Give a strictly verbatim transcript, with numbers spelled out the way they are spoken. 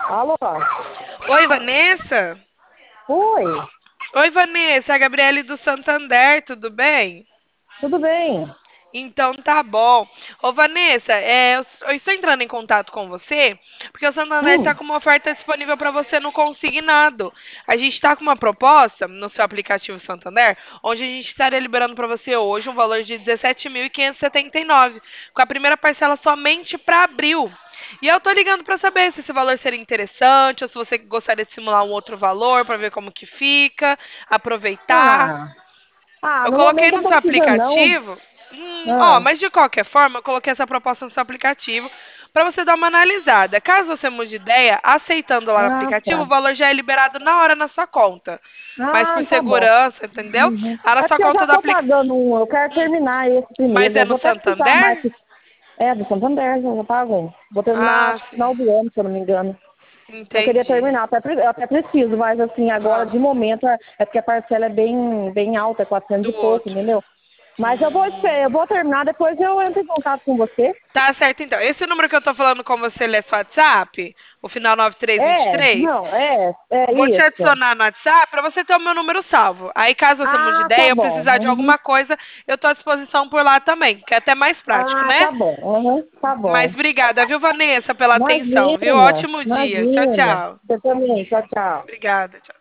Alô? Oi, Vanessa? Oi, Oi, Vanessa, é a Gabriele do Santander, tudo bem? tudo bem? Então tá bom. Ô, Vanessa, é, eu, eu estou entrando em contato com você porque o Santander está Hum, com uma oferta disponível para você no consignado. A gente está com uma proposta no seu aplicativo Santander, onde a gente estaria liberando para você hoje um valor de dezessete mil quinhentos e setenta e nove, com a primeira parcela somente para abril. E eu tô ligando para saber se esse valor seria interessante ou se você gostaria de simular um outro valor para ver como que fica, aproveitar. ah, ah, Eu no coloquei momento eu no tô seu precisando não. aplicativo. Hum, ó, Ah, mas de qualquer forma, eu coloquei essa proposta no seu aplicativo para você dar uma analisada. Caso você mude de ideia, aceitando lá no ah, aplicativo, o tá. valor já é liberado na hora na sua conta. Mas por Ah, tá bom. segurança, entendeu? Uhum. Lá na É sua porque eu conta já do tô aplicativo. pagando um, eu quero terminar esse Mas primeiro. é Eu no vou até precisar mais. Santander? que- É, do Santander, eu já pago um. Vou terminar Ah, acho que sim. final do ano, se eu não me engano. Eu queria Entendi. terminar, até, pre- eu até preciso, mas assim, agora Ah, de momento é, é porque a parcela é bem, bem alta, é quatrocentos do e pouco, outro. entendeu? Mas eu vou, Hum. esper- eu vou terminar, depois eu entro em contato com você. Tá certo, então. Esse número que eu tô falando com você, ele é seu WhatsApp? O final nove três dois É, três? não, é, é Vou te isso. adicionar no WhatsApp para você ter o meu número salvo. Aí, caso você mude de Ah, tá ideia, eu bom. precisar de Uhum. alguma coisa, eu tô à disposição por lá também, que é até mais prático, Ah, né? tá bom. Uhum, tá Mas bom. obrigada, viu, Vanessa, pela atenção, viu? Imagina, Ótimo dia. Tchau, imagina. tchau. Você também. Tchau, tchau. Obrigada, tchau.